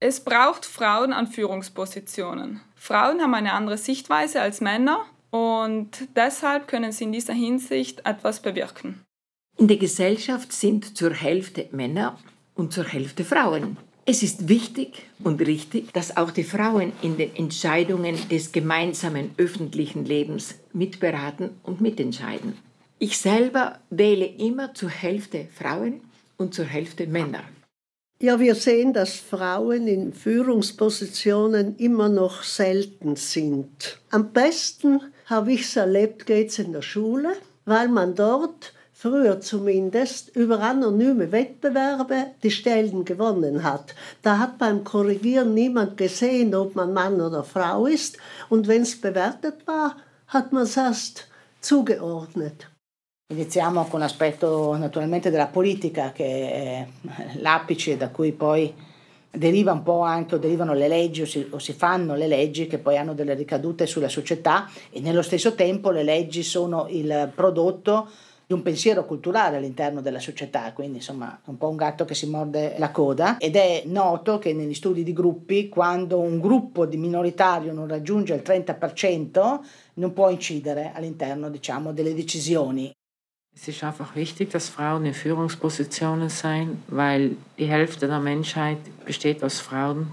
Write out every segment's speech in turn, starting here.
Es braucht Frauen an Führungspositionen. Frauen haben eine andere Sichtweise als Männer und deshalb können sie in dieser Hinsicht etwas bewirken. In der Gesellschaft sind zur Hälfte Männer und zur Hälfte Frauen. Es ist wichtig und richtig, dass auch die Frauen in den Entscheidungen des gemeinsamen öffentlichen Lebens mitberaten und mitentscheiden. Ich selber wähle immer zur Hälfte Frauen und zur Hälfte Männer. Ja, wir sehen, dass Frauen in Führungspositionen immer noch selten sind. Am besten habe ich es erlebt, geht es in der Schule, weil man dort früher zumindest über anonyme Wettbewerbe die Stellen gewonnen hat. Da hat beim Korrigieren niemand gesehen, ob man Mann oder Frau ist. Und wenn es bewertet war, hat man es erst zugeordnet. Iniziamo con l'aspetto naturalmente della politica, che è l'apice da cui poi deriva un po' anche, o derivano le leggi o si fanno le leggi che poi hanno delle ricadute sulla società, e nello stesso tempo le leggi sono il prodotto di un pensiero culturale all'interno della società, quindi insomma è un po' un gatto che si morde la coda, ed è noto che negli studi di gruppi, quando un gruppo di minoritario non raggiunge il 30%, non può incidere all'interno, diciamo, delle decisioni. Es ist einfach wichtig, dass Frauen in Führungspositionen sind, weil die Hälfte der Menschheit besteht aus Frauen.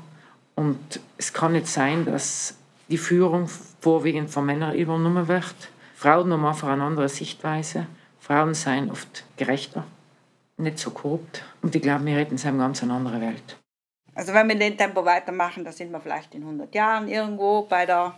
Und es kann nicht sein, dass die Führung vorwiegend von Männern übernommen wird. Frauen haben einfach eine andere Sichtweise. Frauen sind oft gerechter, nicht so korrupt. Und ich glaube, wir reden in einer ganz anderen Welt. Also wenn wir in dem Tempo weitermachen, dann sind wir vielleicht in 100 Jahren irgendwo bei der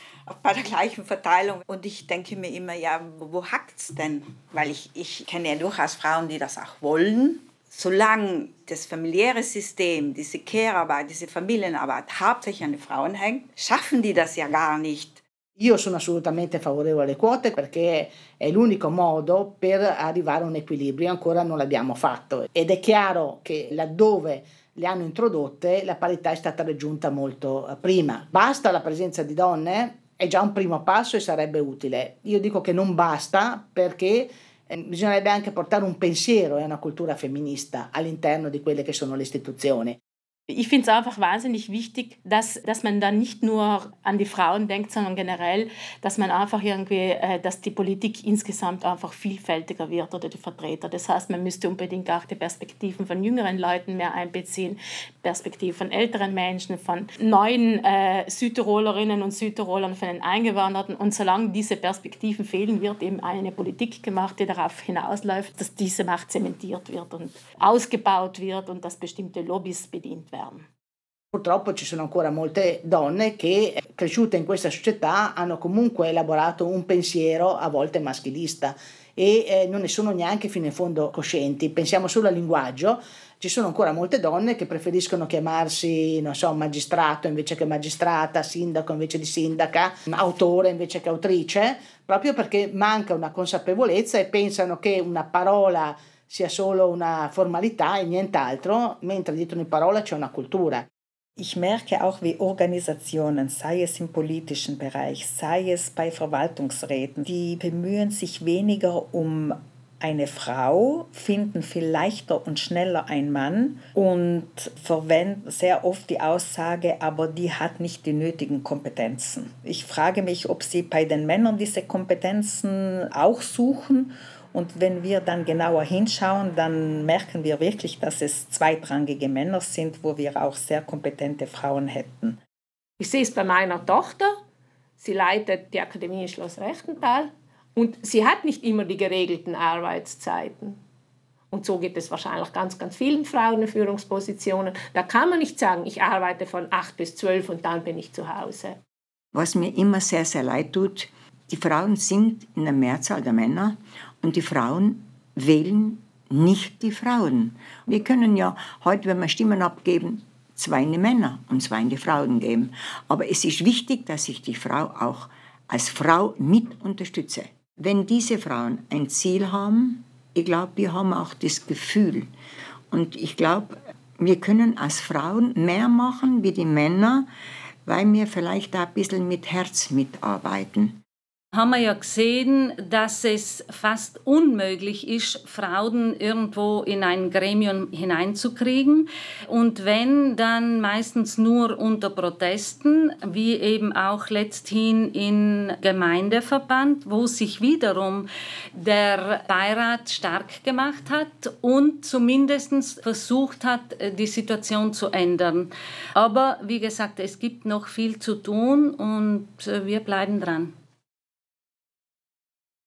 gleichen Verteilung. Und ich denke mir immer, ja, wo hackt's denn? Weil ich kenne ja durchaus Frauen, die das auch wollen. Solange das familiäre System, diese Care-Arbeit, diese Familienarbeit hauptsächlich an den Frauen hängt, schaffen die das ja gar nicht. Io sono assolutamente favorevole alle quote perché è l'unico modo per arrivare a un equilibrio, ancora non l'abbiamo fatto. Ed è chiaro che laddove le hanno introdotte la parità è stata raggiunta molto prima. Basta la presenza di donne? È già un primo passo e sarebbe utile. Io dico che non basta perché bisognerebbe anche portare un pensiero e una cultura femminista all'interno di quelle che sono le istituzioni. Ich finde es einfach wahnsinnig wichtig, dass man dann nicht nur an die Frauen denkt, sondern generell, dass man einfach irgendwie, dass die Politik insgesamt einfach vielfältiger wird oder die Vertreter. Das heißt, man müsste unbedingt auch die Perspektiven von jüngeren Leuten mehr einbeziehen, Perspektiven von älteren Menschen, von neuen Südtirolerinnen und Südtirolern, von den Eingewanderten. Und solange diese Perspektiven fehlen, wird eben eine Politik gemacht, die darauf hinausläuft, dass diese Macht zementiert wird und ausgebaut wird und dass bestimmte Lobbys bedient werden. Purtroppo ci sono ancora molte donne che, cresciute in questa società, hanno comunque elaborato un pensiero a volte maschilista e non ne sono neanche fino in fondo coscienti. Pensiamo solo al linguaggio. Ci sono ancora molte donne che preferiscono chiamarsi, non so, magistrato invece che magistrata, sindaco invece di sindaca, autore invece che autrice, proprio perché manca una consapevolezza e pensano che una parola sia solo una formalità e nient'altro, mentre dietro ogni parola c'è una cultura. Ich merke auch, wie Organisationen, sei es im politischen Bereich, sei es bei Verwaltungsräten, die bemühen sich weniger um eine Frau, finden viel leichter und schneller einen Mann und verwenden sehr oft die Aussage, aber die hat nicht die nötigen Kompetenzen. Ich frage mich, ob sie bei den Männern diese Kompetenzen auch suchen. Und wenn wir dann genauer hinschauen, dann merken wir wirklich, dass es zweitrangige Männer sind, wo wir auch sehr kompetente Frauen hätten. Ich sehe es bei meiner Tochter. Sie leitet die Akademie Schloss Rechtental und sie hat nicht immer die geregelten Arbeitszeiten. Und so geht es wahrscheinlich ganz, ganz vielen Frauen in Führungspositionen. Da kann man nicht sagen, ich arbeite von 8 bis 12 und dann bin ich zu Hause. Was mir immer sehr, sehr leid tut, die Frauen sind in der Mehrzahl der Männer und die Frauen wählen nicht die Frauen. Wir können ja heute, wenn wir Stimmen abgeben, 2 in die Männer und 2 in die Frauen geben. Aber es ist wichtig, dass ich die Frau auch als Frau mit unterstütze. Wenn diese Frauen ein Ziel haben, ich glaube, wir haben auch das Gefühl. Und ich glaube, wir können als Frauen mehr machen wie die Männer, weil wir vielleicht da ein bisschen mit Herz mitarbeiten. haben wir ja gesehen, dass es fast unmöglich ist, Frauen irgendwo in ein Gremium hineinzukriegen. Und wenn, dann meistens nur unter Protesten, wie eben auch letzthin in Gemeindeverband, wo sich wiederum der Beirat stark gemacht hat und zumindest versucht hat, die Situation zu ändern. Aber wie gesagt, es gibt noch viel zu tun und wir bleiben dran.